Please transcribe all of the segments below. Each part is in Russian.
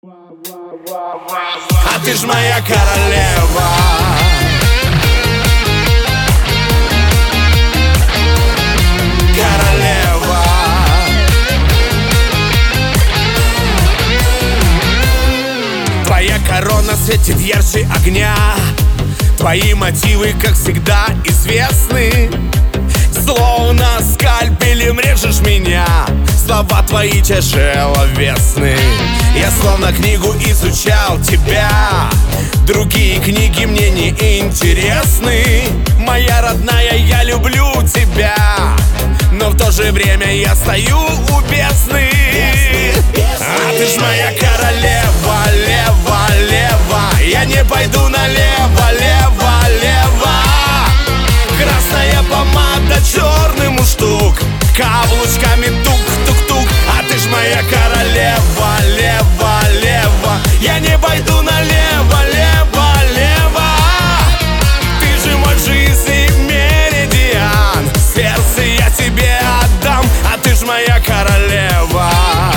А ты ж моя королева. Королева. Твоя корона светит ярче огня. Твои мотивы, как всегда, известны. Словно скальпелем режешь меня. Слова твои тяжеловесны. Я словно книгу изучал тебя. Другие книги мне не интересны. Моя родная, я люблю тебя. Но в то же время я стою у бездны. А ты ж моя королева, лева, лева. Я не пойду налево, лево, лево. Красная помада, черный мундштук, каблучками тук-тук-тук. А ты ж моя королева, лева, лева. Я не пойду налево, лево, лево. Ты же мой жизненный меридиан. Сердце я тебе отдам. А ты ж моя королева.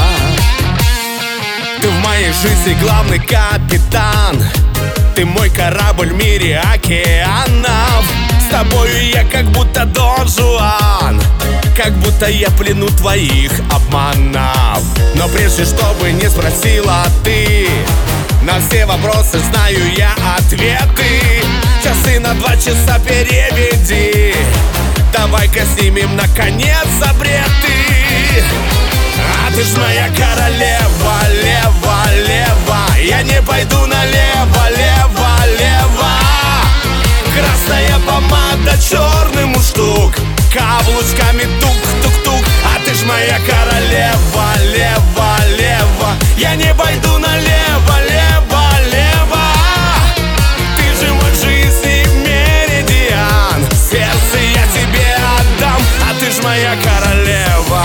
Ты в моей жизни главный капитан. Ты мой корабль в мире океанов. С тобою я как будто Дон Жуан. Как будто я в плену твоих обманов. Но прежде, чтобы не спросила ты, на все вопросы знаю я ответы. Часы на 2 часа переведи. Давай-ка снимем наконец запреты. А ты ж моя королева, лева, лева. Я не пойду налево, лево, лево. Красная помада, черный мундштук, каблучками тук-тук-тук. А ты ж моя королева, лева, лева. Я не пойду налево, лево, лево. Ты же мой жизненный меридиан. Сердце я тебе отдам. А ты ж моя королева.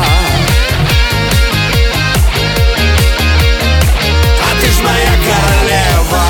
А ты ж моя королева.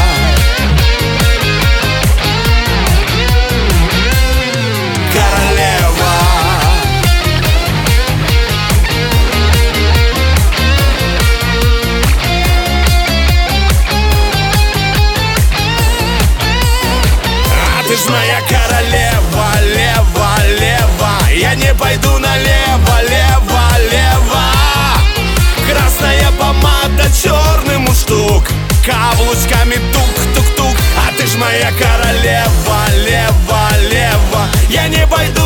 Ты ж моя королева, лева, лева. Я не пойду налево, лево, лево. Красная помада, черный мундштук, каблучками тук-тук-тук. А ты ж моя королева, лева, лева. Я не пойду